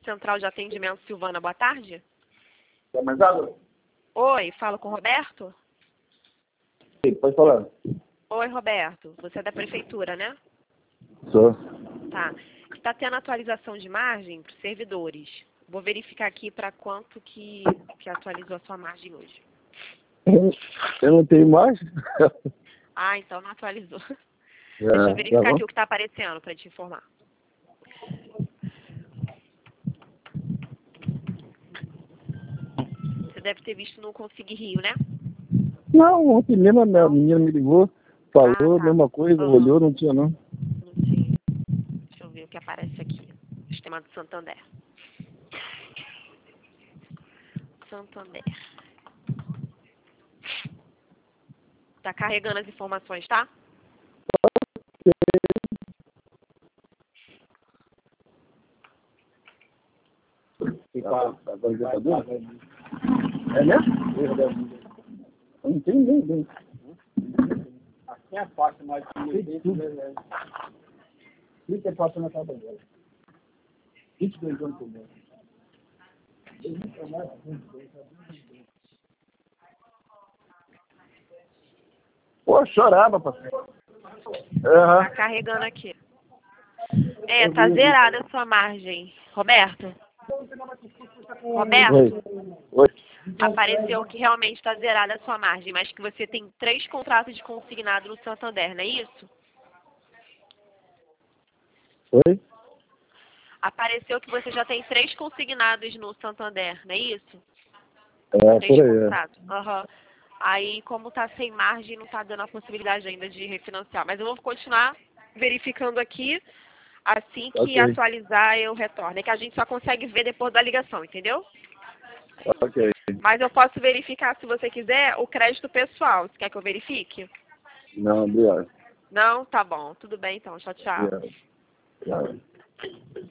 Central de Atendimento Silvana, boa tarde. Quer mais água? Oi, falo com o Roberto? Sim, pode falar. Oi, Roberto. Você é da prefeitura, né? Sou. Tá. Está tendo atualização de margem para os servidores. Vou verificar aqui para quanto que atualizou a sua margem hoje. Eu não tenho mais? Ah, então não atualizou. Deixa eu verificar aqui o que está aparecendo para te informar. Você deve ter visto no Consegui Rio, né? Não, ontem mesmo a menina me ligou, falou a tá. mesma coisa, olhou, não tinha não. Não tinha. Deixa eu ver o que aparece aqui. Sistema do Santander. Santander. Tá carregando as informações, tá? É mesmo? Eu não tenho ninguém. Aqui é a parte mais de Isso é parte na tabela. 22 anos por mês. Pô, chorava, parceiro. Tá carregando aqui. Tá zerada a sua margem. Roberto? Roberto? Oi. Apareceu que realmente está zerada a sua margem, mas que você tem 3 contratos de consignado no Santander, não é isso? Oi? Apareceu que você já tem 3 consignados no Santander, não é isso? É, 3 por aí, contratos. Aham. Aí, como está sem margem, não está dando a possibilidade ainda de refinanciar. Mas eu vou continuar verificando aqui. Assim que Ok. atualizar, eu retorno. É que a gente só consegue ver depois da ligação, entendeu? Ok. Mas eu posso verificar, se você quiser, o crédito pessoal. Você quer que eu verifique? Não, obrigado. Não? Tá bom. Tudo bem, então. Tchau, tchau. Obrigado. Obrigado.